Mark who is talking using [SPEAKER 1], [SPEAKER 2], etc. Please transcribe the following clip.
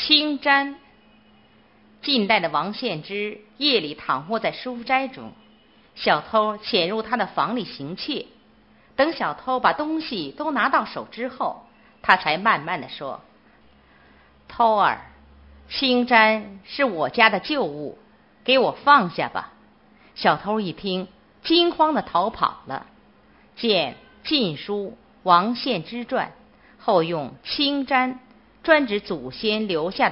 [SPEAKER 1] 青毡。近代的王献之夜里躺卧在书斋中，小偷潜入他的房里行窃。等小偷把东西都拿到手之后，他才慢慢地说：偷儿，青毡是我家的旧物，给我放下吧。小偷一听，惊慌地逃跑了。见《晋书·王献之传》，后用青毡专指祖先留下的